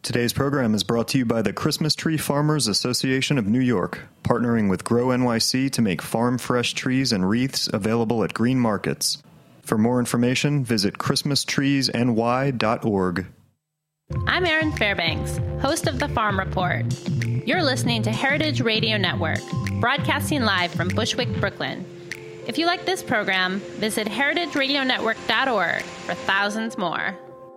Today's program is brought to you by the Christmas Tree Farmers Association of New York, partnering with Grow NYC to make farm-fresh trees and wreaths available at green markets. For more information, visit christmastreesny.org. I'm Erin Fairbanks, host of The Farm Report. You're listening to Heritage Radio Network, broadcasting live from Bushwick, Brooklyn. If you like this program, visit heritageradionetwork.org for thousands more.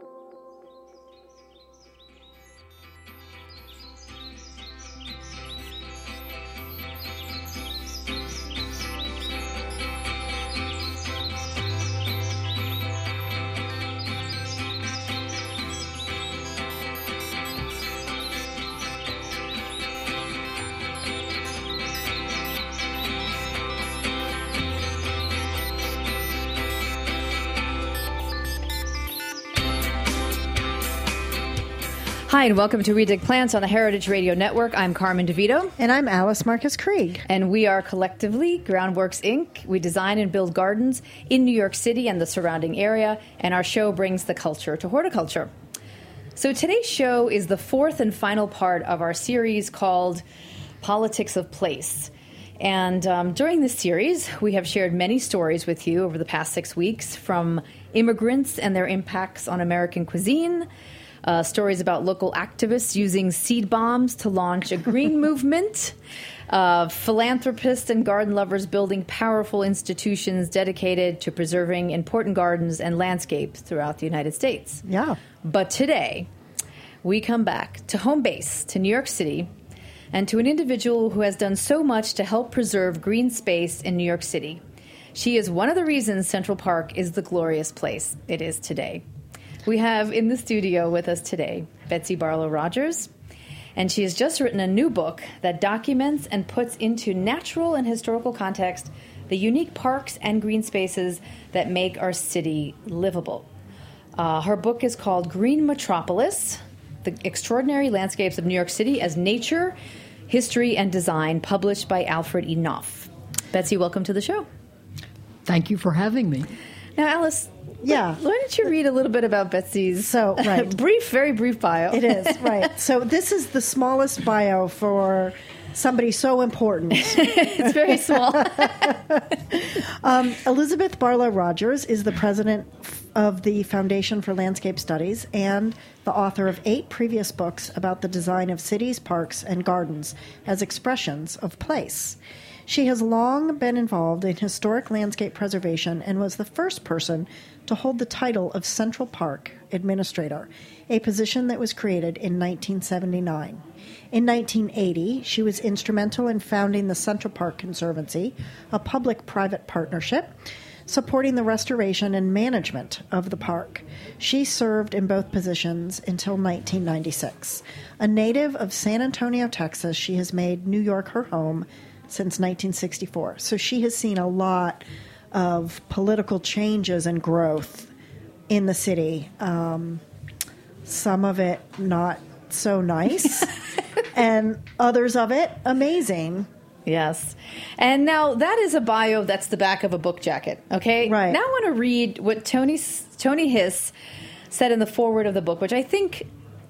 Hi, and welcome to We Dig Plants on the Heritage Radio Network. I'm Carmen DeVito. And I'm Alice Marcus Krieg. And we are collectively Groundworks, Inc. We design and build gardens in New York City and the surrounding area, and our show brings the culture to horticulture. So today's show is the fourth and final part of our series called Politics of Place. And during this series, we have shared many stories with you over the past 6 weeks, from immigrants and their impacts on American cuisine, stories about local activists using seed bombs to launch a green movement, philanthropists and garden lovers building powerful institutions dedicated to preserving important gardens and landscapes throughout the United States. Yeah. But today, we come back to home base, to New York City, and to an individual who has done so much to help preserve green space in New York City. She is one of the reasons Central Park is the glorious place it is today. We have in the studio with us today Betsy Barlow Rogers, and she has just written a new book that documents and puts into natural and historical context the unique parks and green spaces that make our city livable. Her book is called Green Metropolis, The Extraordinary Landscapes of New York City as Nature, History, and Design, published by Alfred E. Knopf. Betsy, welcome to the show. Thank you for having me. Now, Alice, yeah. Why don't you read a little bit about Betsy's right. very brief bio? It is, right. So this is the smallest bio for somebody so important. It's very small. Elizabeth Barlow Rogers is the president of the Foundation for Landscape Studies and the author of 8 previous books about the design of cities, parks, and gardens as expressions of place. She has long been involved in historic landscape preservation and was the first person to hold the title of Central Park Administrator, a position that was created in 1979. In 1980, she was instrumental in founding the Central Park Conservancy, a public-private partnership, supporting the restoration and management of the park. She served in both positions until 1996. A native of San Antonio, Texas, she has made New York her home since 1964. So she has seen a lot of political changes and growth in the city. Some of it not so nice, and others of it amazing. Yes. And now that is a bio that's the back of a book jacket, okay? Right. Now I want to read what Tony Hiss said in the foreword of the book, which I think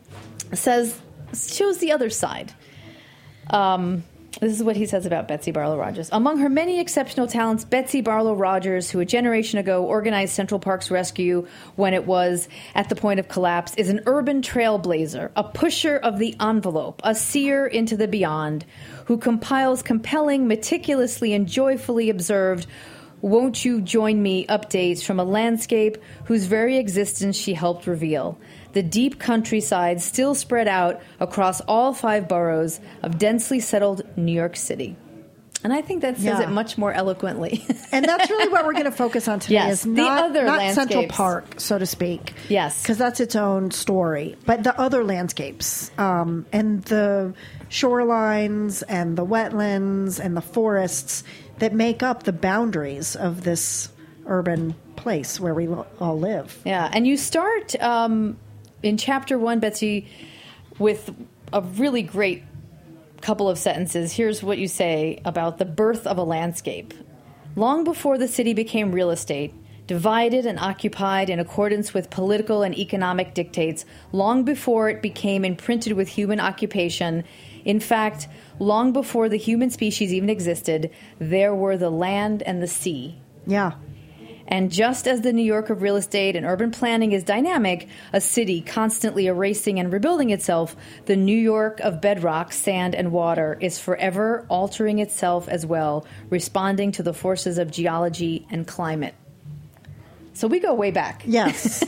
shows the other side. This is what he says about Betsy Barlow Rogers. Among her many exceptional talents, Betsy Barlow Rogers, who a generation ago organized Central Park's rescue when it was at the point of collapse, is an urban trailblazer, a pusher of the envelope, a seer into the beyond, who compiles compelling, meticulously and joyfully observed "Won't You Join Me" updates from a landscape whose very existence she helped reveal. The deep countryside still spread out across all 5 boroughs of densely settled New York City. And I think that says it much more eloquently. And that's really what we're going to focus on today, yes, is not Central landscapes. Park, so to speak. Yes. Because that's its own story. But the other landscapes, and the shorelines and the wetlands and the forests that make up the boundaries of this urban place where we all live. Yeah, and you start in Chapter 1, Betsy, with a really great couple of sentences. Here's what you say about the birth of a landscape. Long before the city became real estate, divided and occupied in accordance with political and economic dictates long before it became imprinted with human occupation. In fact, long before the human species even existed, there were the land and the sea. Yeah. And just as the New York of real estate and urban planning is dynamic, a city constantly erasing and rebuilding itself, the New York of bedrock, sand, and water is forever altering itself as well, responding to the forces of geology and climate. So we go way back. Yes.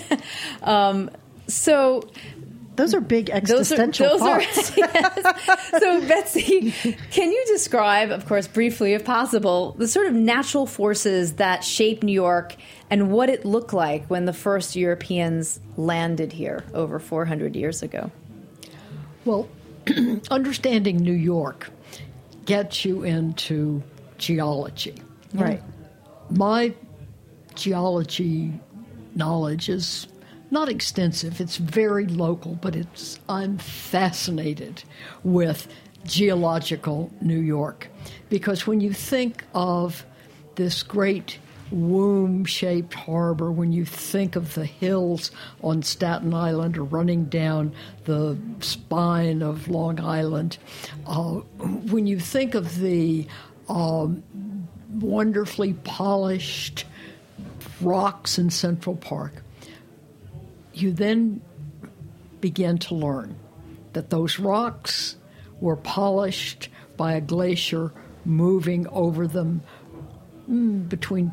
So those are big existential thoughts. Yes. So, Betsy, can you describe, of course, briefly, if possible, the sort of natural forces that shape New York and what it looked like when the first Europeans landed here over 400 years ago? Well, understanding New York gets you into geology. Right. My geology knowledge is not extensive. It's very local, but I'm fascinated with geological New York, because when you think of this great womb-shaped harbor, when you think of the hills on Staten Island or running down the spine of Long Island, when you think of the wonderfully polished rocks in Central Park, you then begin to learn that those rocks were polished by a glacier moving over them between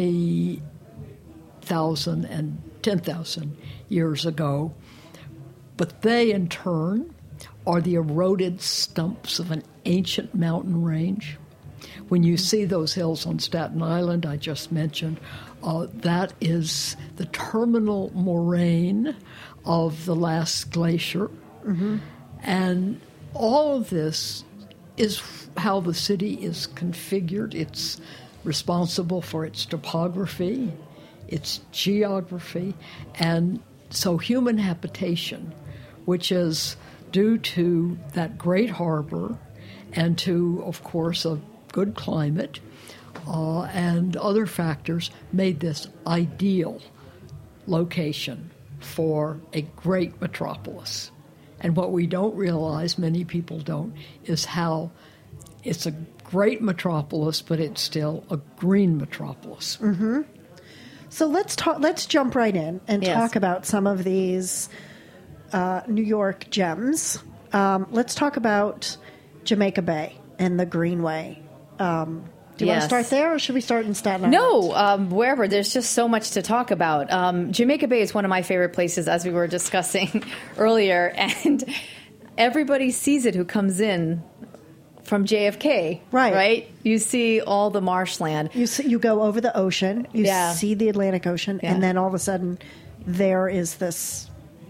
20,000 and 10,000 years ago. But they, in turn, are the eroded stumps of an ancient mountain range. When you see those hills on Staten Island I just mentioned, that is the terminal moraine of the last glacier. Mm-hmm. And all of this is how the city is configured. It's responsible for its topography, its geography, and so human habitation, which is due to that great harbor and to, of course, a good climate, and other factors, made this ideal location for a great metropolis. And what we don't realize, many people don't, is how it's a great metropolis, but it's still a green metropolis. Mm-hmm. So let's jump right in and talk about some of these New York gems. Let's talk about Jamaica Bay and the Greenway. Do you want to start there, or should we start in Staten Island? No, wherever. There's just so much to talk about. Jamaica Bay is one of my favorite places, as we were discussing earlier, and everybody sees it who comes in from JFK. Right? You see all the marshland. You go over the ocean, you see the Atlantic Ocean, and then all of a sudden there is this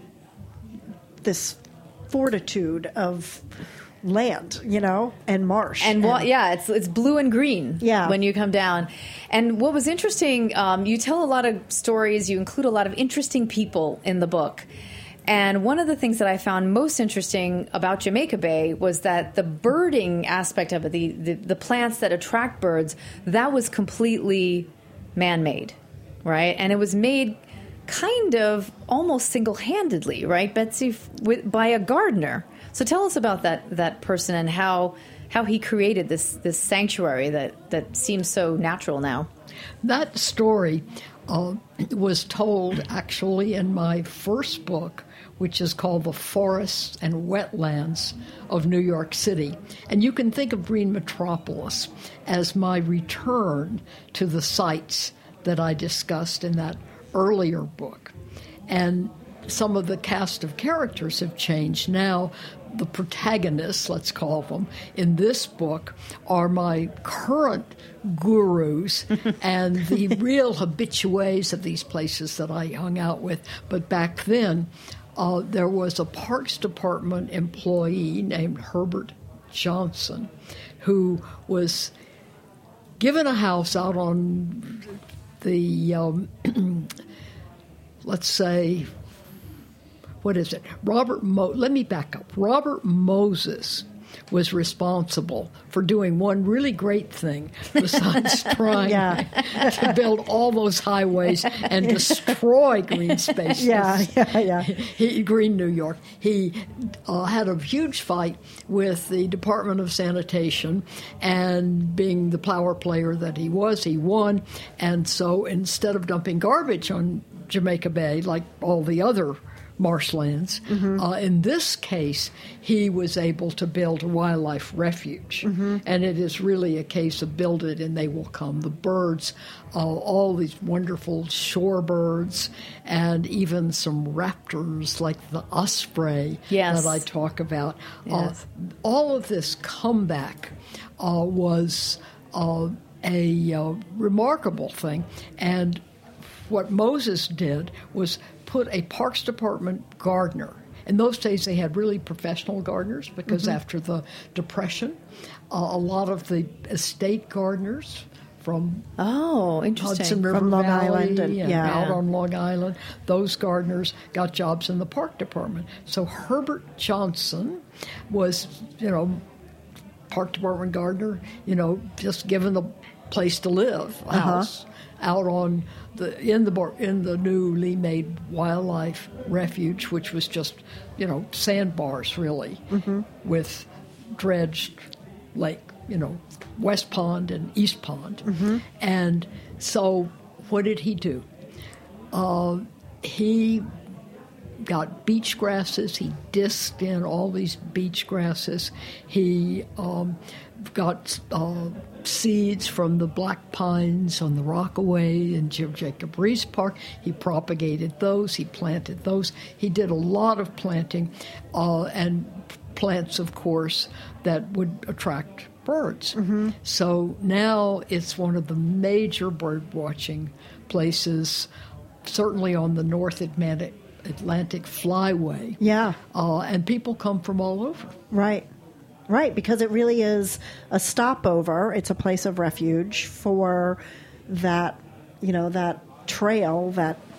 fortitude of land, and marsh. And it's blue and green when you come down. And what was interesting, you tell a lot of stories, you include a lot of interesting people in the book. And one of the things that I found most interesting about Jamaica Bay was that the birding aspect of it, the plants that attract birds, that was completely man-made, right? And it was made kind of almost single-handedly, right, Betsy, by a gardener. So tell us about that person and how he created this sanctuary that seems so natural now. That story was told actually in my first book, which is called The Forests and Wetlands of New York City. And you can think of Green Metropolis as my return to the sites that I discussed in that earlier book. And some of the cast of characters have changed. Now, the protagonists, let's call them, in this book are my current gurus and the real habitués of these places that I hung out with. But back then, there was a Parks Department employee named Herbert Johnson who was given a house out on the, let's say, what is it? Let me back up. Robert Moses was responsible for doing one really great thing besides trying to build all those highways and destroy green spaces. Green New York. He had a huge fight with the Department of Sanitation, and being the power player that he was, he won. And so instead of dumping garbage on Jamaica Bay like all the other marshlands, in this case, he was able to build a wildlife refuge. And it is really a case of build it and they will come. The birds, all these wonderful shorebirds, and even some raptors like the osprey that I talk about. All of this comeback was a remarkable thing. And what Moses did was put a Parks Department gardener. In those days, they had really professional gardeners because after the Depression, a lot of the estate gardeners from Hudson River from Long Valley Island and out on Long Island, those gardeners got jobs in the Park Department. So Herbert Johnson was, Park Department gardener, just given the place to live, a house out on in the newly made wildlife refuge, which was just sandbars really, with dredged lake, West Pond and East Pond, and so what did he do? He got beach grasses. He disked in all these beach grasses. He got seeds from the black pines on the Rockaway in Jacob Riis Park. He propagated those. He planted those. He did a lot of planting and plants, of course, that would attract birds. So now it's one of the major bird watching places, certainly on the North Atlantic Flyway. And people come from all over. Right, because it really is a stopover. It's a place of refuge for that, that trail,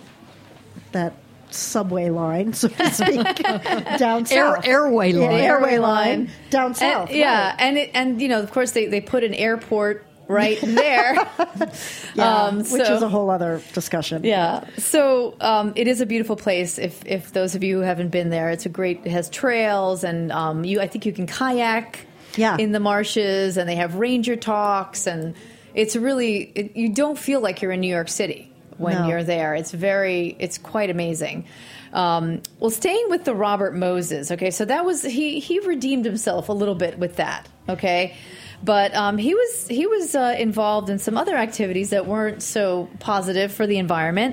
that subway line, so to speak, down south. Airway line. Airway line down south. And of course, they put an airport right there. Which is a whole other discussion. So it is a beautiful place. If those of you who haven't been there, it has trails, and I think you can kayak in the marshes, and they have ranger talks, and it's really, you don't feel like you're in New York City when you're there. It's quite amazing. Well, staying with the Robert Moses, okay, so that was, he redeemed himself a little bit with that, okay? But he was involved in some other activities that weren't so positive for the environment.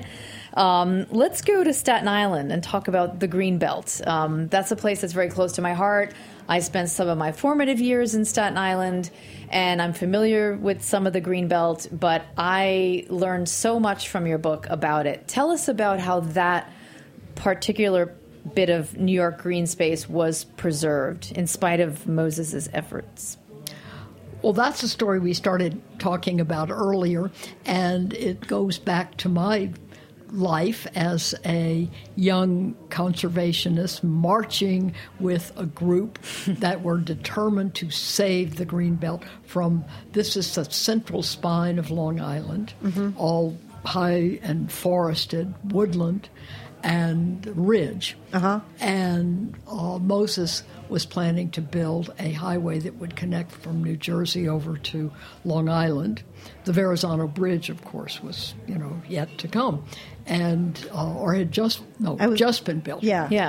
Let's go to Staten Island and talk about the Greenbelt. That's a place that's very close to my heart. I spent some of my formative years in Staten Island, and I'm familiar with some of the Greenbelt, but I learned so much from your book about it. Tell us about how that particular bit of New York green space was preserved in spite of Moses's efforts. Well, that's a story we started talking about earlier, and it goes back to my life as a young conservationist marching with a group that were determined to save the Greenbelt from, this is the central spine of Long Island, all high and forested woodland and ridge. And Moses was planning to build a highway that would connect from New Jersey over to Long Island. The Verrazano Bridge, of course, was, yet to come. And, or had just been built.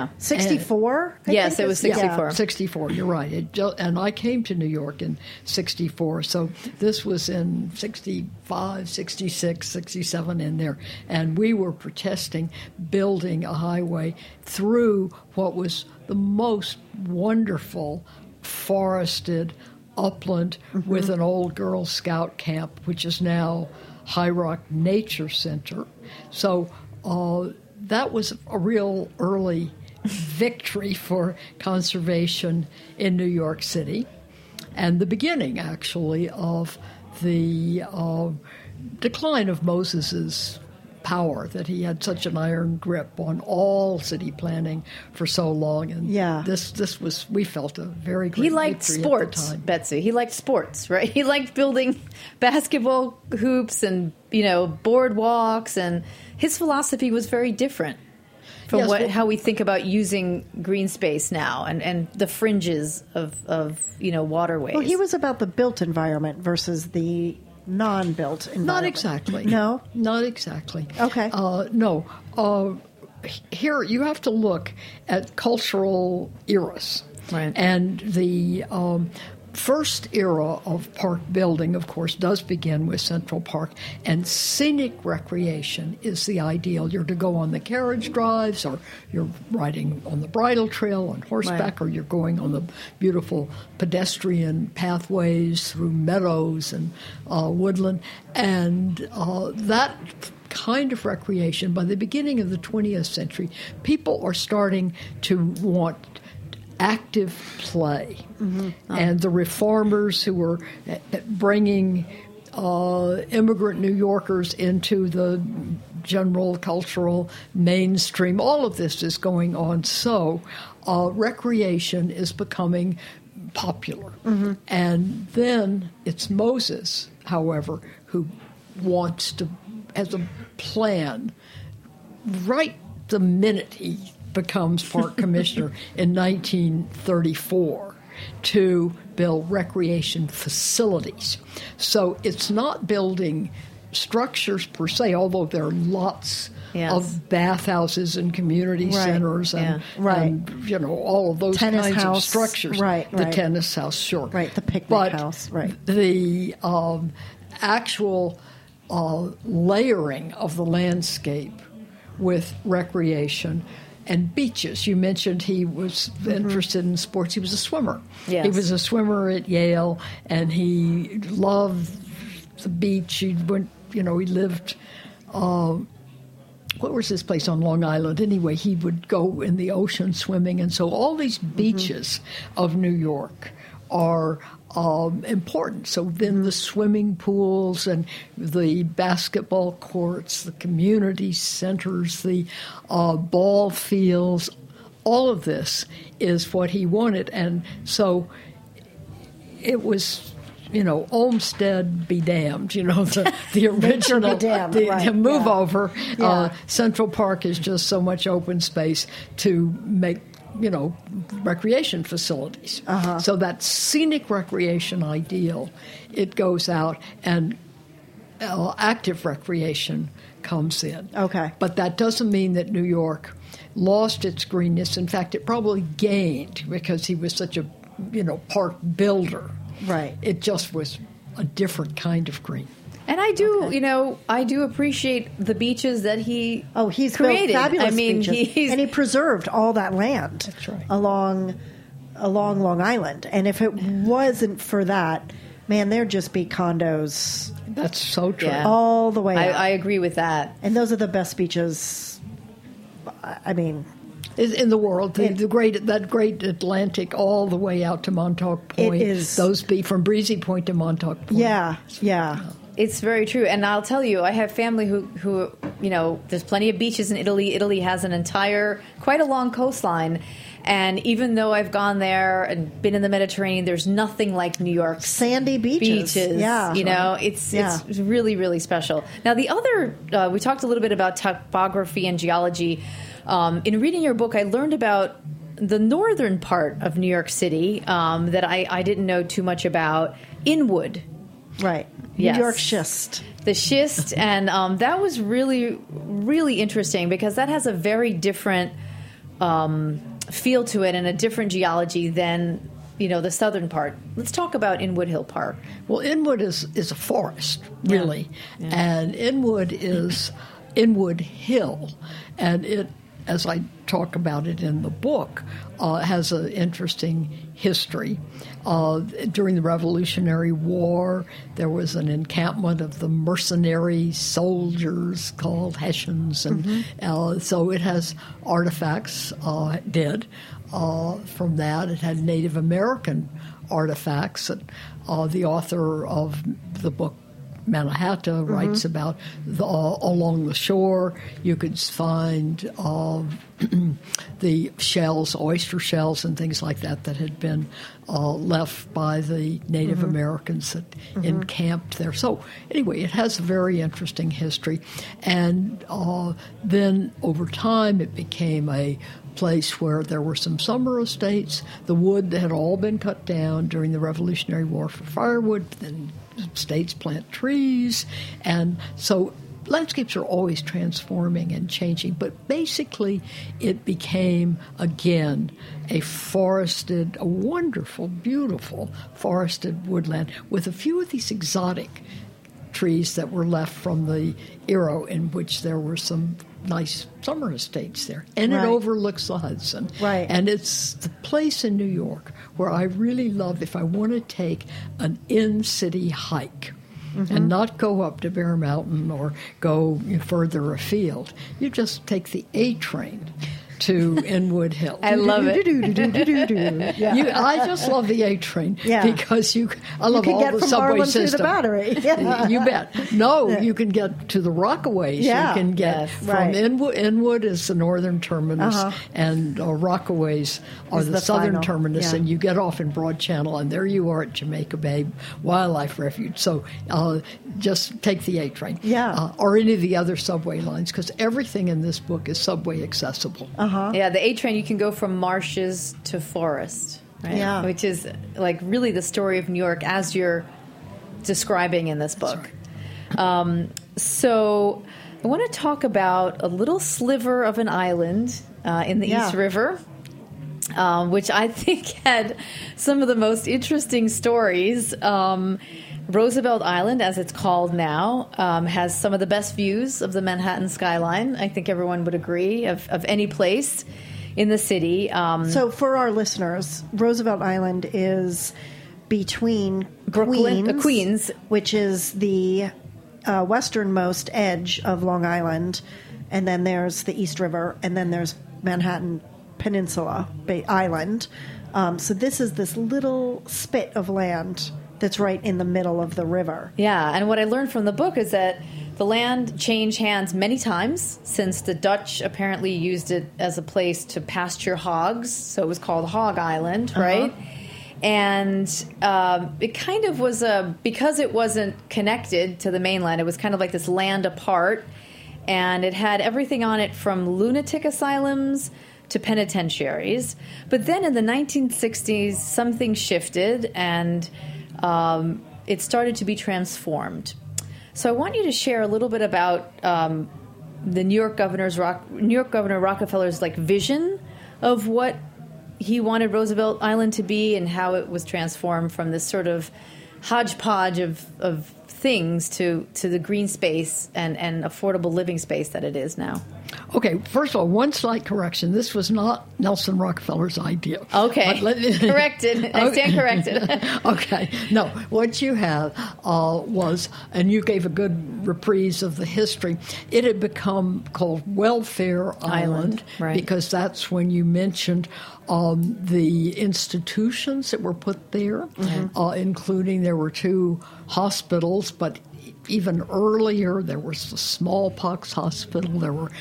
64? Yes, it was 64. 64, you're right. And I came to New York in 64, so this was in 65, 66, 67 in there. And we were protesting building a highway through what was the most wonderful forested upland with an old Girl Scout camp, which is now High Rock Nature Center. So that was a real early victory for conservation in New York City, and the beginning, actually, of the decline of Moses's power that he had such an iron grip on all city planning for so long. And this was, we felt, a very great He liked victory sports, at the time. Betsy. He liked sports, right? He liked building basketball hoops and, boardwalks, and his philosophy was very different from how we think about using green space now and the fringes of waterways. Well, he was about the built environment versus the non-built environment. Not exactly. No? Not exactly. Okay. No. Here you have to look at cultural eras. Right. And the first era of park building, of course, does begin with Central Park, and scenic recreation is the ideal. You're to go on the carriage drives, or you're riding on the bridle trail on horseback, or you're going on the beautiful pedestrian pathways through meadows and woodland. And that kind of recreation, by the beginning of the 20th century, people are starting to want active play. Mm-hmm. And the reformers who were bringing immigrant New Yorkers into the general cultural mainstream, all of this is going on. So recreation is becoming popular. Mm-hmm. And then it's Moses, however, who wants to, as a plan, right the minute he becomes park commissioner in 1934, to build recreation facilities. So it's not building structures per se, although there are lots of bathhouses and community centers and all of those tennis kinds house. of structures. The tennis house, sure. Right, the picnic house. Right. The actual layering of the landscape with recreation and beaches. You mentioned he was interested in sports. He was a swimmer. Yes. He was a swimmer at Yale, and he loved the beach. He went, he lived, what was this place on Long Island? Anyway, he would go in the ocean swimming. And so all these beaches of New York are important. So then the swimming pools and the basketball courts, the community centers, the ball fields, all of this is what he wanted. And so it was, Olmsted be damned, the original, the move over. Central Park is just so much open space to make recreation facilities. Uh-huh. So that scenic recreation ideal, it goes out, and active recreation comes in. Okay. But that doesn't mean that New York lost its greenness. In fact, it probably gained because he was such a, park builder. Right. It just was a different kind of green. And I do, I do appreciate the beaches that he's built created. fabulous beaches, and he preserved all that land. That's right. along Long Island. And if it wasn't for that, man, there'd just be condos. That's so true. Yeah. All the way out. I agree with that. And those are the best beaches. I mean, in the world, that great Atlantic all the way out to Montauk Point. It is. Those be from Breezy Point to Montauk Point. Yeah. It's very true. And I'll tell you, I have family who there's plenty of beaches in Italy. Italy has quite a long coastline. And even though I've gone there and been in the Mediterranean, there's nothing like New York's sandy beaches. Yeah. It's really, really special. Now, the other, we talked a little bit about topography and geology. In reading your book, I learned about the northern part of New York City that I didn't know too much about, Inwood. Right. Yes. New York schist. The schist, and that was really, really interesting because that has a very different feel to it and a different geology than, the southern part. Let's talk about Inwood Hill Park. Well, Inwood is a forest, really. Yeah. And Inwood is Inwood Hill. And it, as I talk about it in the book, has an interesting history. During the Revolutionary War, there was an encampment of the mercenary soldiers called Hessians, and so it has artifacts, from that. It had Native American artifacts that the author of the book Mannahatta writes about along the shore. You could find the shells, oyster shells and things like that had been left by the Native Americans that encamped there. So anyway, it has a very interesting history. And then over time it became a place where there were some summer estates. The wood had all been cut down during the Revolutionary War for firewood. Then states plant trees. And so landscapes are always transforming and changing, but basically it became, again, a wonderful, beautiful forested woodland with a few of these exotic trees that were left from the era in which there were some nice summer estates there. And it overlooks the Hudson. Right. And it's the place in New York where I really love, if I want to take an in-city hike, and not go up to Bear Mountain or go further afield. You just take the A train to Inwood Hill. I love it. I just love the A train because I love all the subway system. You can get from Harlem to the Battery. Yeah. You bet. No, you can get to the Rockaways. Yeah. You can get from Inwood is the northern terminus, and Rockaways are the southern final terminus, and you get off in Broad Channel, and there you are at Jamaica Bay Wildlife Refuge. So just take the A train, or any of the other subway lines, because everything in this book is subway accessible. Yeah, the A train, you can go from marshes to forest, right? Yeah. Which is like really the story of New York as you're describing in this book. So I want to talk about a little sliver of an island in the East River, which I think had some of the most interesting stories. Roosevelt Island, as it's called now, has some of the best views of the Manhattan skyline. I think everyone would agree of any place in the city. So for our listeners, Roosevelt Island is between Queens, which is the westernmost edge of Long Island, and then there's the East River, and then there's Manhattan Peninsula Island. So this is this little spit of land that's right in the middle of the river. Yeah, and what I learned from the book is that the land changed hands many times since the Dutch apparently used it as a place to pasture hogs, so it was called Hog Island, right? And it kind of was because it wasn't connected to the mainland, it was kind of like this land apart, and it had everything on it from lunatic asylums to penitentiaries. But then in the 1960s, something shifted, and it started to be transformed. So I want you to share a little bit about the New York Governor Rockefeller's vision of what he wanted Roosevelt Island to be, and how it was transformed from this sort of hodgepodge of things to the green space and affordable living space that it is now. Okay, first of all, one slight correction. This was not Nelson Rockefeller's idea. Okay, corrected. I stand corrected. Okay, no, what you had was, and you gave a good reprise of the history, it had become called Welfare Island right. because that's when you mentioned the institutions that were put there, including there were 2 hospitals, but even earlier, there was the smallpox hospital. There were,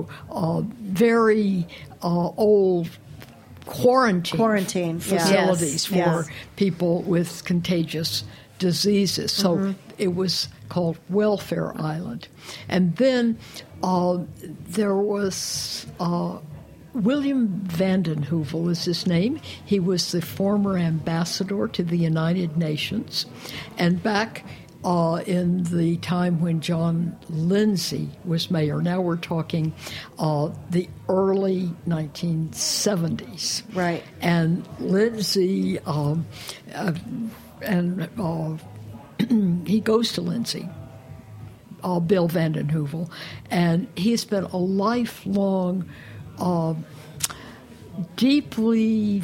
very old quarantine facilities for people with contagious diseases. So it was called Welfare Island. And then there was William Vanden Heuvel is his name. He was the former ambassador to the United Nations. And back in the time when John Lindsay was mayor. Now we're talking the early 1970s. Right. And Lindsay, he goes to Lindsay, Bill Vanden Heuvel, and he's been a lifelong, deeply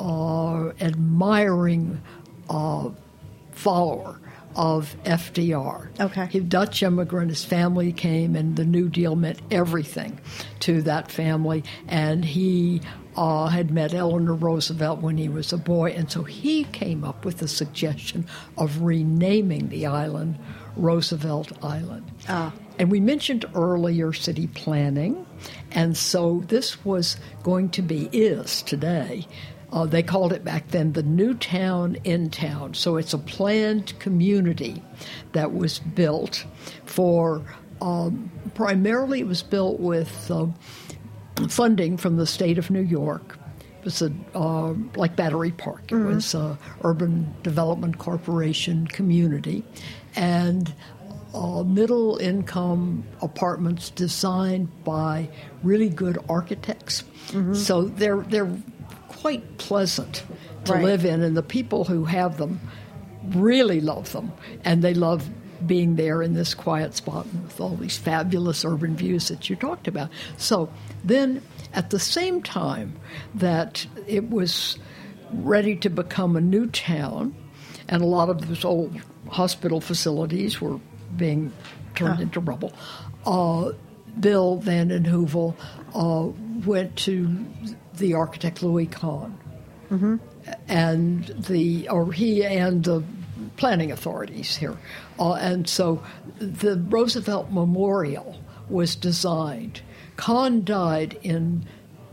admiring follower of FDR. Okay. He's a Dutch immigrant. His family came, and the New Deal meant everything to that family. And he had met Eleanor Roosevelt when he was a boy, and so he came up with the suggestion of renaming the island Roosevelt Island. And we mentioned earlier city planning, and so this was going to be, is today, they called it back then the New Town in Town. So it's a planned community that was built for, primarily it was built with funding from the state of New York. It was like Battery Park. It was a Urban Development Corporation community. And middle-income apartments designed by really good architects. So they're quite pleasant to live in, and the people who have them really love them, and they love being there in this quiet spot with all these fabulous urban views that you talked about. So then, at the same time that it was ready to become a new town, and a lot of those old hospital facilities were being turned into rubble, Bill Vanden Heuvel went to the architect Louis Kahn, and he and the planning authorities here, and so the Roosevelt Memorial was designed. Kahn died in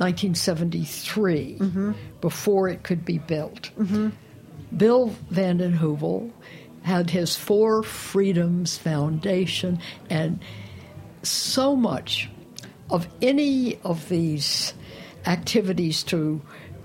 1973 before it could be built. Bill Vanden Heuvel had his Four Freedoms Foundation, and so much of any of these activities to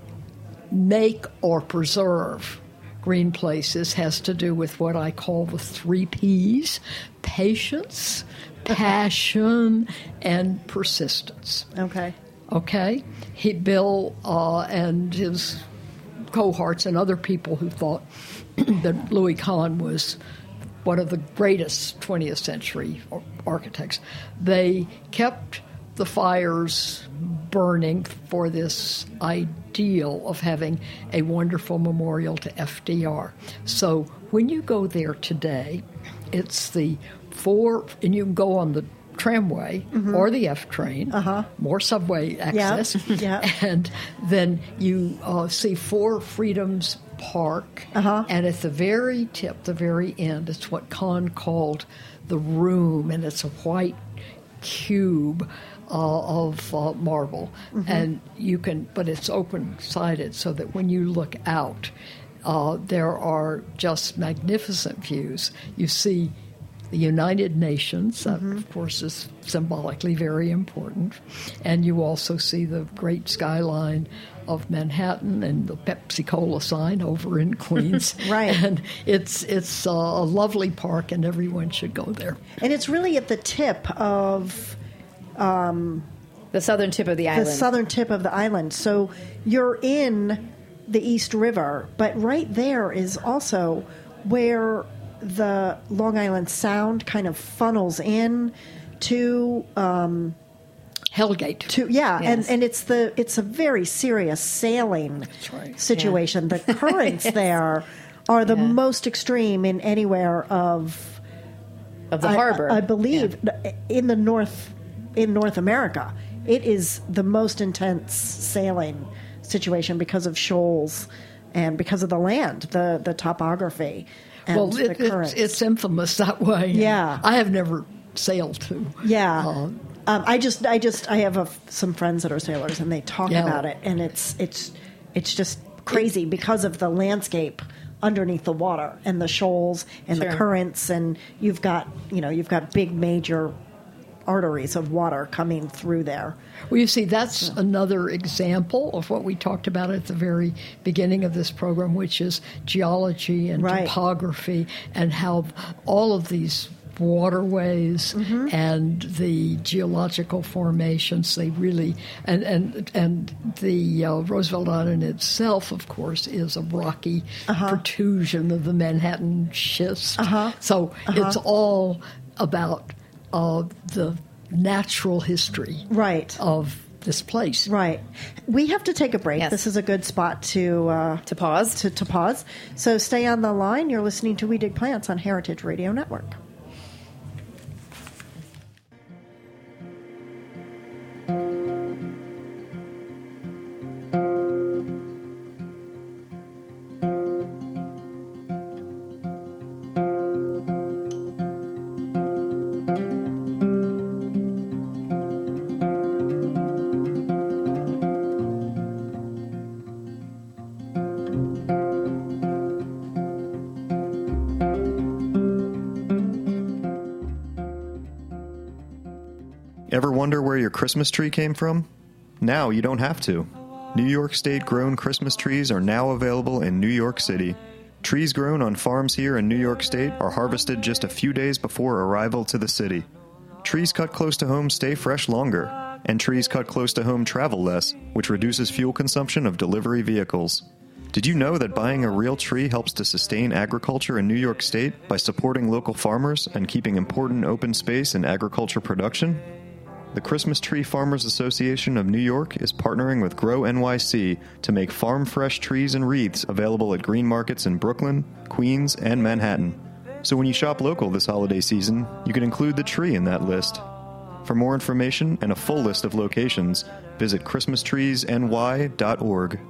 make or preserve green places has to do with what I call the 3 Ps: patience, passion, and persistence. Okay? Bill and his cohorts and other people who thought that Louis Kahn was one of the greatest 20th century architects, they kept the fires burning for this ideal of having a wonderful memorial to FDR. So when you go there today, it's the 4, and you can go on the tramway or the F train, more subway access, and then you see Four Freedoms Park, and at the very tip, the very end, it's what Kahn called the room, and it's a white cube of marble, and you can, but it's open-sided so that when you look out, there are just magnificent views. You see the United Nations, that of course is symbolically very important, and you also see the great skyline of Manhattan and the Pepsi-Cola sign over in Queens. And it's a lovely park, and everyone should go there. And it's really at the tip of the southern tip of the island. The southern tip of the island. So you're in the East River, but right there is also where the Long Island Sound kind of funnels in to Hellgate. And it's a very serious sailing situation. The currents there are the most extreme in anywhere of the harbor. I believe in North America. It is the most intense sailing situation because of shoals and because of the land, the topography. And the currents. It's infamous that way. Yeah, I have never sailed to. Yeah, I have some friends that are sailors, and they talk about it, and it's just crazy because of the landscape underneath the water and the shoals and the currents, and you've got big major arteries of water coming through there. Well, you see, that's another example of what we talked about at the very beginning of this program, which is geology and topography, and how all of these waterways and the geological formations, they really, and the Roosevelt Island itself, of course, is a rocky protrusion of the Manhattan schist. So it's all about the natural history of this place. Right. We have to take a break. Yes. This is a good spot to pause. To pause. So stay on the line. You're listening to We Dig Plants on Heritage Radio Network. wonder where your Christmas tree came from? Now you don't have to. New York State-grown Christmas trees are now available in New York City. Trees grown on farms here in New York State are harvested just a few days before arrival to the city. Trees cut close to home stay fresh longer, and trees cut close to home travel less, which reduces fuel consumption of delivery vehicles. Did you know that buying a real tree helps to sustain agriculture in New York State by supporting local farmers and keeping important open space in agriculture production? The Christmas Tree Farmers Association of New York is partnering with Grow NYC to make farm-fresh trees and wreaths available at green markets in Brooklyn, Queens, and Manhattan. So when you shop local this holiday season, you can include the tree in that list. For more information and a full list of locations, visit ChristmasTreesNY.org.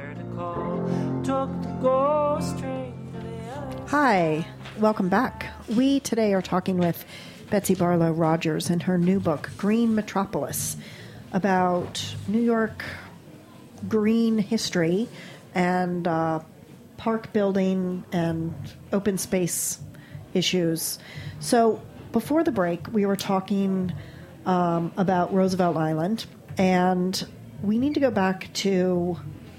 Hi, welcome back. We today are talking with Betsy Barlow Rogers in her new book, Green Metropolis, about New York green history and park building and open space issues. So before the break, we were talking about Roosevelt Island, and we need to go back to...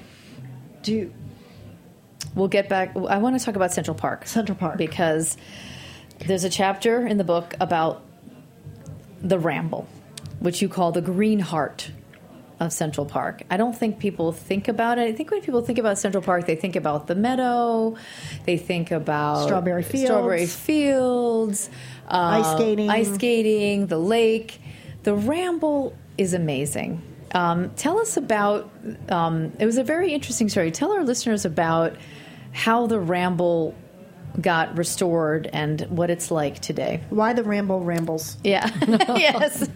We'll get back. I want to talk about Central Park. Central Park. Because there's a chapter in the book about the Ramble, which you call the green heart of Central Park. I don't think people think about it. I think when people think about Central Park, they think about the meadow, they think about Strawberry fields, ice skating, the lake. The Ramble is amazing. Tell us about, it was a very interesting story. Tell our listeners about how the Ramble got restored and what it's like today. Why the Ramble rambles. Yeah. Yes.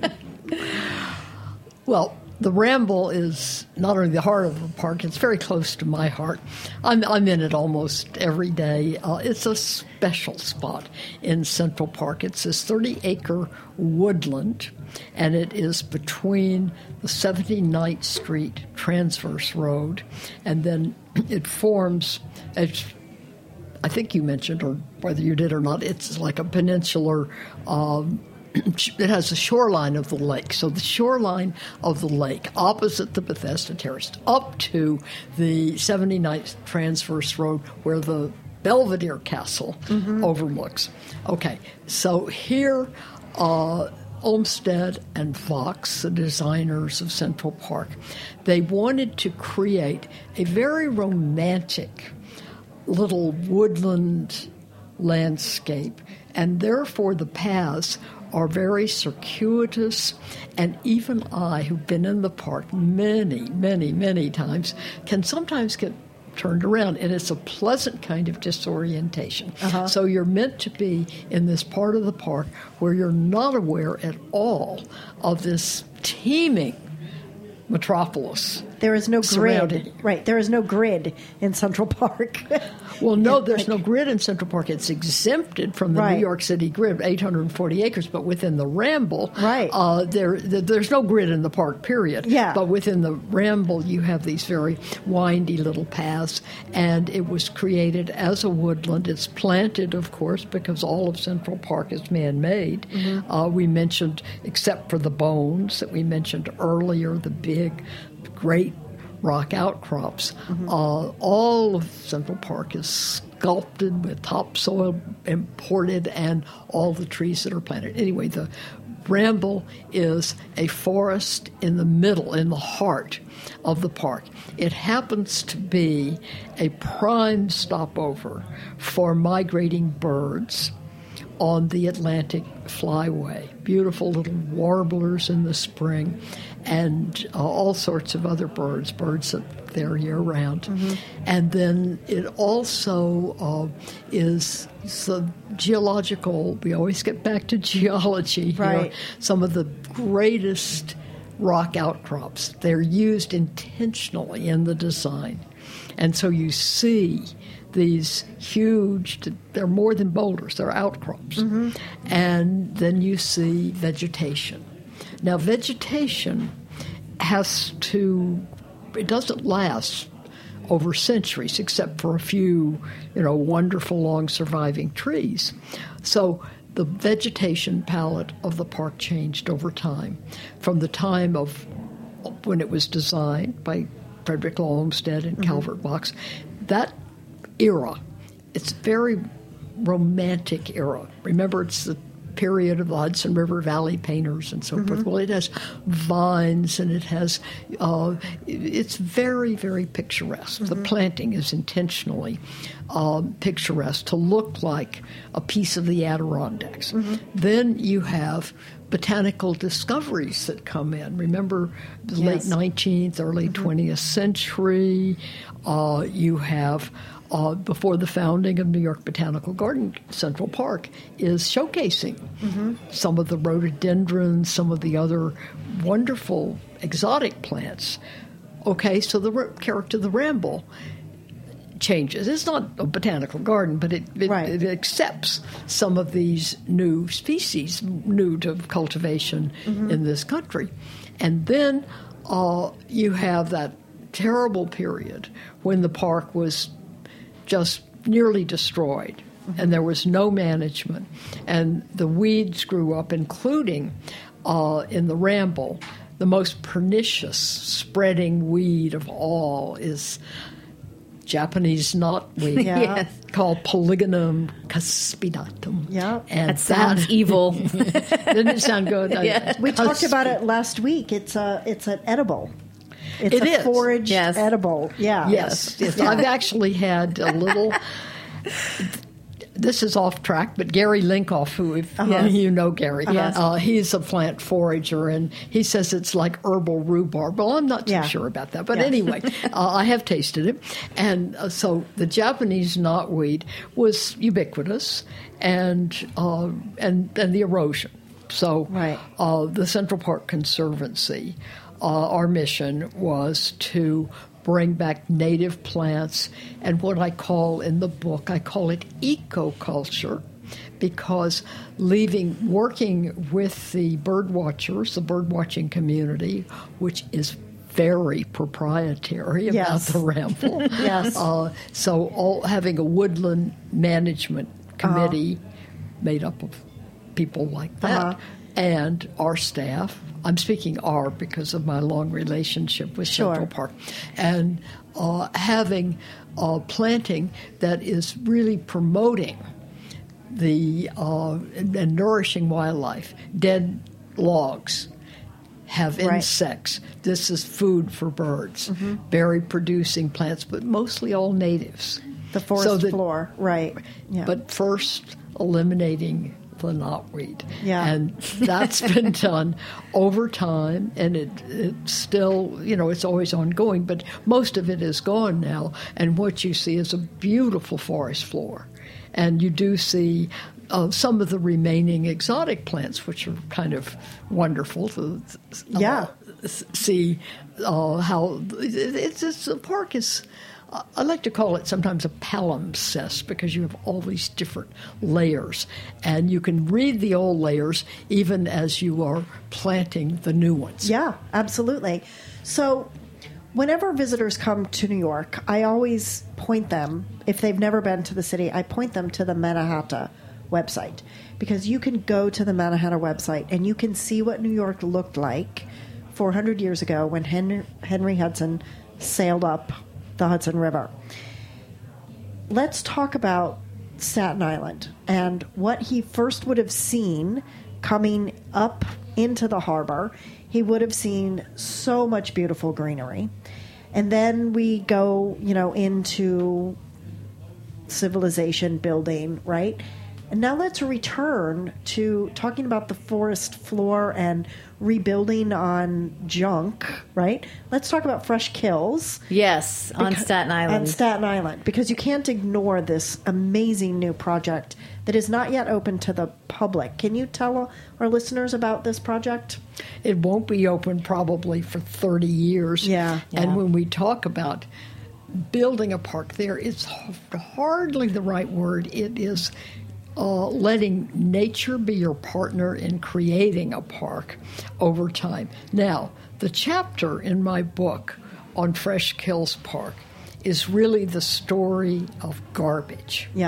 Well, the Ramble is not only the heart of the park, it's very close to my heart. I'm in it almost every day. It's a special spot in Central Park. It's this 30-acre woodland, and it is between the 79th Street Transverse Road, and then it forms, as I think you mentioned, or whether you did or not, it's like a peninsular it has the shoreline of the lake. So the shoreline of the lake opposite the Bethesda Terrace up to the 79th Transverse Road where the Belvedere Castle overlooks. Okay, so here Olmsted and Fox, the designers of Central Park, they wanted to create a very romantic little woodland landscape, and therefore the paths are very circuitous, and even I, who've been in the park many, many, many times, can sometimes get turned around, and it's a pleasant kind of disorientation. So you're meant to be in this part of the park where you're not aware at all of this teeming metropolis. There is no surrounding grid. Right, there is no grid in Central Park. Well, no, there's no grid in Central Park. It's exempted from the New York City grid, 840 acres, but within the Ramble, there's no grid in the park, period. Yeah. But within the Ramble, you have these very windy little paths, and it was created as a woodland. It's planted, of course, because all of Central Park is man-made. We mentioned, except for the bones that we mentioned earlier, the big, great rock outcrops. All of Central Park is sculpted with topsoil imported and all the trees that are planted. Anyway, the Ramble is a forest in the middle, in the heart of the park. It happens to be a prime stopover for migrating birds on the Atlantic Flyway. Beautiful little warblers in the spring, and all sorts of other birds that they're year-round. And then it also is the geological, we always get back to geology here, some of the greatest rock outcrops. They're used intentionally in the design. And so you see these huge, they're more than boulders, they're outcrops. And then you see vegetation. Now, vegetation it doesn't last over centuries, except for a few, wonderful long surviving trees. So the vegetation palette of the park changed over time, from the time of when it was designed by Frederick Law Olmsted and Calvert Vaux. That era, it's very romantic era. Remember, it's the period of the Hudson River Valley painters and so forth. Well, it has vines and it has, it's very, very picturesque. The planting is intentionally picturesque to look like a piece of the Adirondacks. Then you have botanical discoveries that come in. Remember the late 19th, early 20th century. You have before the founding of New York Botanical Garden, Central Park is showcasing some of the rhododendrons, some of the other wonderful exotic plants. Okay, so the character of the Ramble changes. It's not a botanical garden, but it accepts some of these new species, new to cultivation in this country. And then you have that terrible period when the park was just nearly destroyed, and there was no management, and the weeds grew up, including in the Ramble. The most pernicious spreading weed of all is Japanese knotweed, called Polygonum cuspidatum. Yeah, and that sounds evil. Didn't it sound good? We talked about it last week. It's an edible. It's a foraged edible. Yeah. Yes. I've actually had a little. This is off track, but Gary Linkoff, who you know Gary, he's a plant forager, and he says it's like herbal rhubarb. Well, I'm not too sure about that, but anyway, I have tasted it, and so the Japanese knotweed was ubiquitous, and the erosion. So the Central Park Conservancy. Our mission was to bring back native plants, and what I call in the book, I call it ecoculture, because working with the bird watchers, the bird watching community, which is very proprietary about the Ramble. So having a woodland management committee made up of people like that, and our staff. I'm speaking "our" because of my long relationship with Central Park, and having planting that is really promoting the and nourishing wildlife. Dead logs have insects. This is food for birds. Berry producing plants, but mostly all natives. The forest floor, right? Yeah. But first, eliminating the knotweed. And that's been done over time, and it's still, it's always ongoing, but most of it is gone now, and what you see is a beautiful forest floor. And you do see some of the remaining exotic plants, which are kind of wonderful to see how the park is. I like to call it sometimes a palimpsest, because you have all these different layers, and you can read the old layers even as you are planting the new ones. Yeah, absolutely. So whenever visitors come to New York, I always point them, if they've never been to the city, I point them to the Mannahatta website, because you can go to the Mannahatta website and you can see what New York looked like 400 years ago when Henry Hudson sailed up the Hudson River. Let's talk about Staten Island and what he first would have seen coming up into the harbor. He would have seen so much beautiful greenery. And then we go, into civilization building, right? And now let's return to talking about the forest floor and rebuilding on junk, right? Let's talk about Fresh Kills. Yes, on Staten Island. On Staten Island, because you can't ignore this amazing new project that is not yet open to the public. Can you tell our listeners about this project? It won't be open probably for 30 years. Yeah. And when we talk about building a park there, it's hardly the right word. It is letting nature be your partner in creating a park over time. Now, the chapter in my book on Fresh Kills Park is really the story of garbage. Yeah.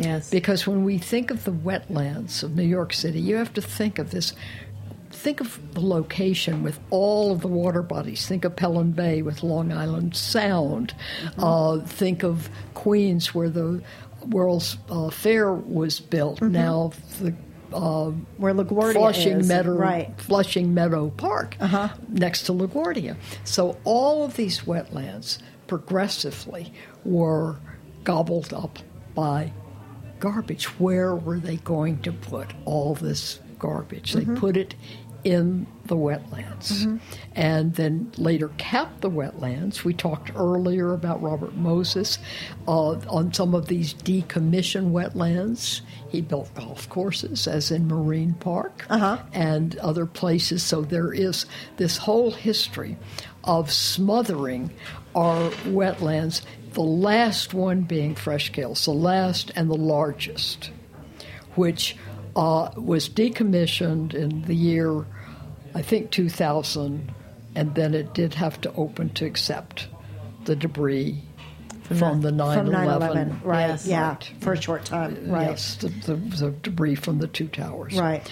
Yes. Because when we think of the wetlands of New York City, you have to think of this. Think of the location with all of the water bodies. Think of Pelham Bay with Long Island Sound. Think of Queens, where the World's Fair was built. Now the where LaGuardia Flushing is. Meadow, Right. Flushing Meadow Park, next to LaGuardia. So all of these wetlands progressively were gobbled up by garbage. Where were they going to put all this garbage? They put it in the wetlands, and then later capped the wetlands. We talked earlier about Robert Moses on some of these decommissioned wetlands. He built golf courses, as in Marine Park, and other places. So there is this whole history of smothering our wetlands, the last one being Fresh Kills, the last and the largest, which was decommissioned in the year, I think, 2000, and then it did have to open to accept the debris from the 9/11. From 9/11, right, Yes. yeah, for a short time, right. Yes, the debris from the two towers. Right.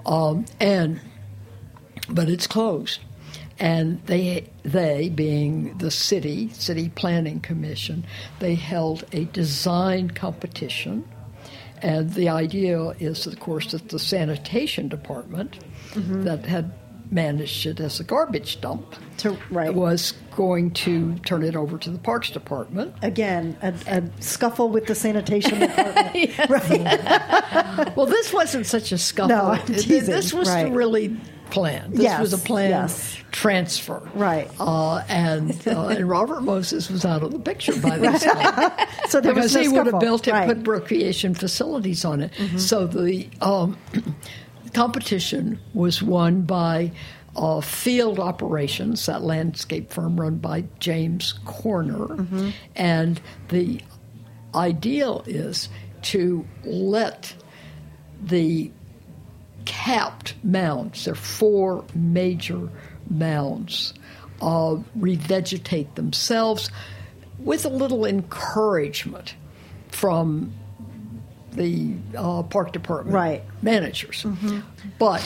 But it's closed. And they being the city planning commission, they held a design competition. And the idea is, of course, that the sanitation department that had managed it as a garbage dump was going to turn it over to the Parks Department. Again, a scuffle with the sanitation department. Well, this wasn't such a scuffle. No, I'm teasing. This was really planned. This was a planned transfer. Right. And Robert Moses was out of the picture by this time. So there because was no he would have scuffle. built it, Right. put recreation facilities on it. So the competition was won by Field Operations, that landscape firm run by James Corner. And the ideal is to let the capped mounds, there are 4 major mounds, revegetate themselves with a little encouragement from the park department managers. But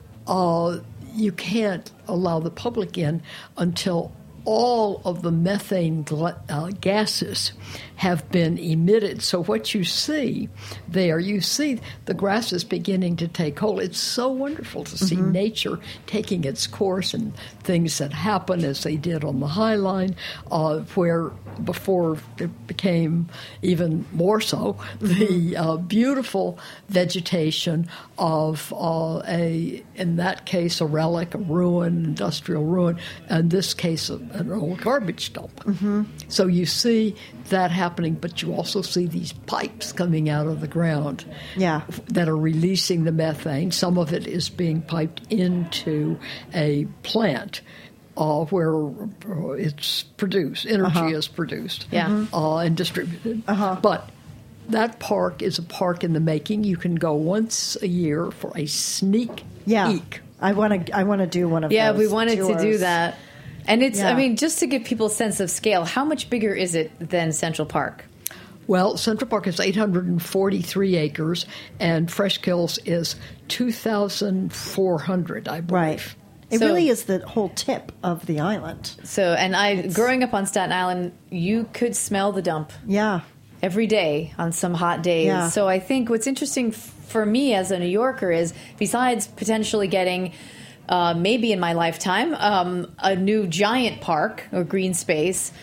you can't allow the public in until all of the methane gases have been emitted. So what you see there, you see the grass is beginning to take hold. It's so wonderful to see nature taking its course and things that happen as they did on the High Line, where before it became even more so, the beautiful vegetation of in that case, a relic, a ruin, industrial ruin, in this case, an old garbage dump. So you see that happening, but you also see these pipes coming out of the ground that are releasing the methane. Some of it is being piped into a plant where it's produced, energy is produced and distributed. But that park is a park in the making. You can go once a year for a sneak peek. I want to do one of those. Yeah, we wanted to do that. And it's, Yeah. I mean, just to give people a sense of scale, how much bigger is it than Central Park? Well, Central Park is 843 acres, and Fresh Kills is 2,400, I believe. Right. It really is the whole tip of the island. So, and growing up on Staten Island, you could smell the dump. Yeah. Every day on some hot days. Yeah. So I think what's interesting for me as a New Yorker is, besides potentially getting, maybe in my lifetime, a new giant park or green space,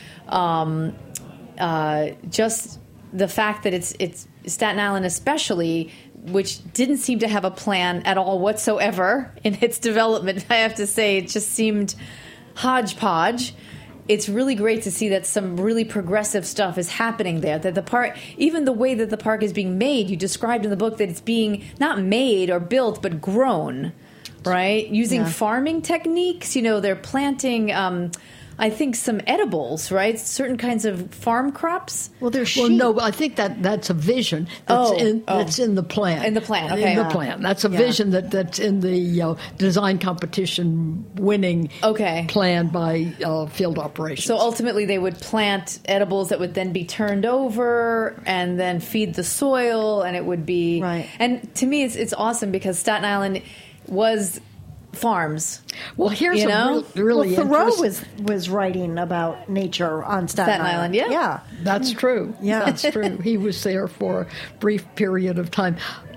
just the fact that it's Staten Island especially, which didn't seem to have a plan at all whatsoever in its development. I have to say, it just seemed hodgepodge. It's really great to see that some really progressive stuff is happening there. That the park, even the way that the park is being made, you described in the book that it's being not made or built, but grown, right? Using farming techniques. You know, they're planting, I think, some edibles, right? Certain kinds of farm crops. Well, there's sheep. Well, no, but I think that's a vision that's in the plan. In the plan, okay. In the plan. That's a vision that's in the design competition winning plan by field operations. So ultimately they would plant edibles that would then be turned over and then feed the soil, and it would be... Right. And to me, it's awesome because Staten Island was... farms. Well, here's really Thoreau was writing about nature on Staten Island. Yeah. That's true. Yeah. That's true. He was there for a brief period of time.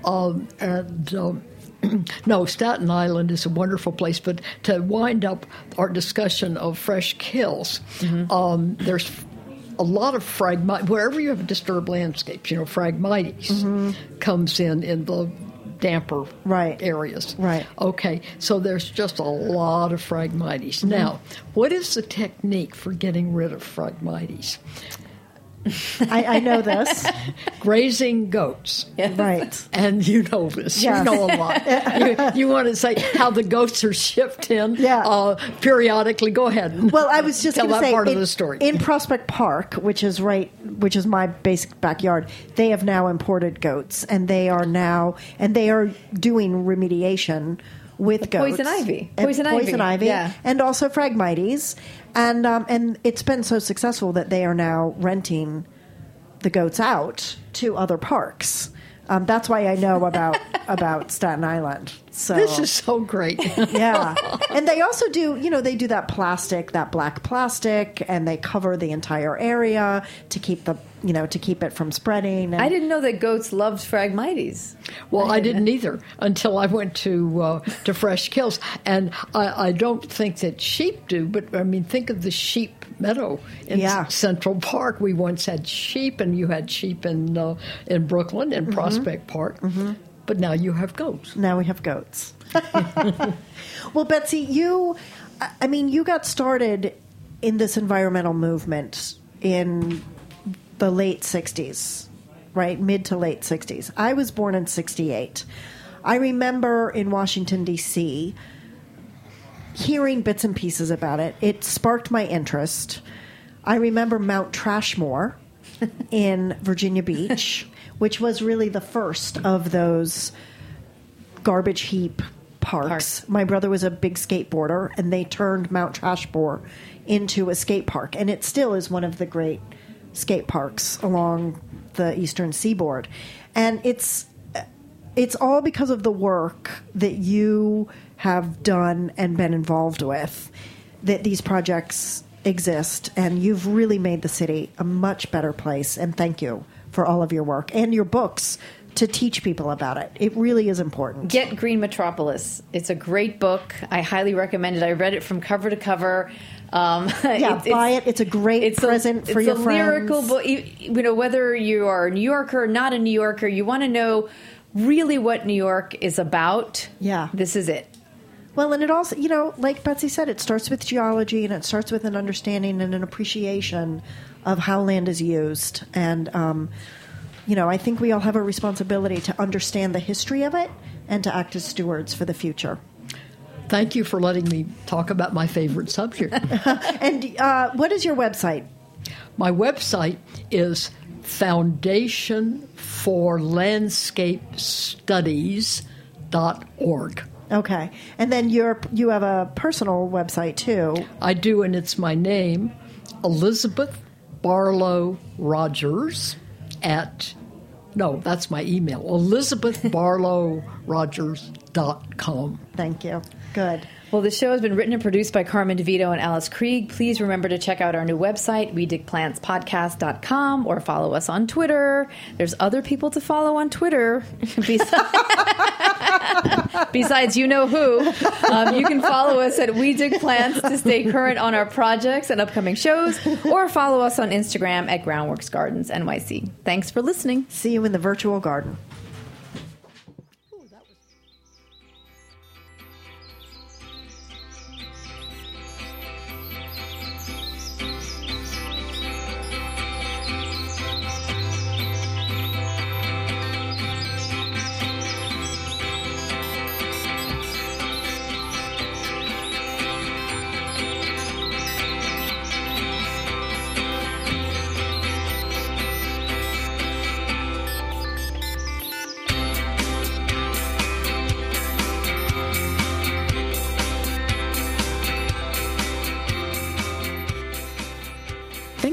No, Staten Island is a wonderful place, but to wind up our discussion of fresh kills, there's a lot of wherever you have disturbed landscapes, Phragmites comes in the damper areas. Right. Okay, so there's just a lot of Phragmites. Now, what is the technique for getting rid of Phragmites? I know this. Grazing goats. Yes. Right. And you know this. Yes. You know a lot. You want to say how the goats are shipped in periodically. Go ahead. Well, I was just tell going to that say, part of the story. In Prospect Park, which is my basic backyard, they have now imported goats, and they are doing remediation with goats. Poison ivy. Yeah. And also Phragmites. And it's been so successful that they are now renting the goats out to other parks. That's why I know about Staten Island. So this is so great. Yeah. And they also do, they do that black plastic, and they cover the entire area to keep it from spreading. And I didn't know that goats loved Phragmites. Well, I didn't either until I went to Fresh Kills. And I don't think that sheep do, but I mean, think of the sheep meadow in Central Park. We once had sheep, and you had sheep in Brooklyn in Prospect Park. Mm-hmm. But now you have goats. Now we have goats. Well, Betsy, you got started in this environmental movement in the late 60s, right? Mid to late 60s. I was born in 68. I remember in Washington, D.C., hearing bits and pieces about it. It sparked my interest. I remember Mount Trashmore in Virginia Beach, which was really the first of those garbage heap parks. My brother was a big skateboarder, and they turned Mount Trashmore into a skate park. And it still is one of the great skate parks along the eastern seaboard. And it's all because of the work that you have done and been involved with that these projects exist. And you've really made the city a much better place. And thank you for all of your work and your books to teach people about it. It really is important. Get Green Metropolis. It's a great book. I highly recommend it. I read it from cover to cover. Buy it. It's a great present for your friends. It's a lyrical book. Whether you are a New Yorker or not a New Yorker, you want to know really what New York is about. Yeah. This is it. Well, and it also, like Betsy said, it starts with geology, and it starts with an understanding and an appreciation of how land is used. And, I think we all have a responsibility to understand the history of it and to act as stewards for the future. Thank you for letting me talk about my favorite subject. And what is your website? My website is foundationforlandscapestudies.org. Okay. And then you have a personal website, too. I do, and it's my name, Elizabeth Barlow Rogers that's my email, elizabethbarlowrogers.com. Thank you. Good. Well, the show has been written and produced by Carmen DeVito and Alice Krieg. Please remember to check out our new website, WeDigPlantsPodcast.com, or follow us on Twitter. There's other people to follow on Twitter besides you know who. You can follow us at We Dig Plants to stay current on our projects and upcoming shows, or follow us on Instagram at Groundworks Gardens NYC. Thanks for listening. See you in the virtual garden.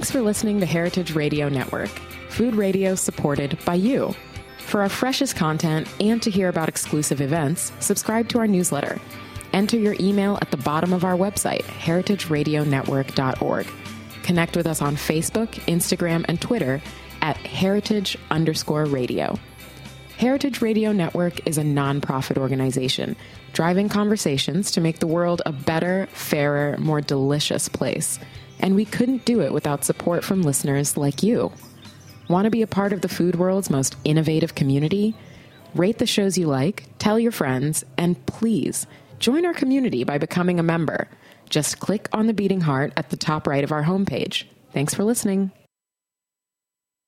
Thanks for listening to Heritage Radio Network, food radio supported by you. For our freshest content and to hear about exclusive events, subscribe to our newsletter. Enter your email at the bottom of our website, heritageradionetwork.org. Connect with us on Facebook, Instagram, and Twitter at heritage_radio. Heritage Radio Network is a nonprofit organization driving conversations to make the world a better, fairer, more delicious place. And we couldn't do it without support from listeners like you. Want to be a part of the food world's most innovative community? Rate the shows you like, tell your friends, and please join our community by becoming a member. Just click on the beating heart at the top right of our homepage. Thanks for listening.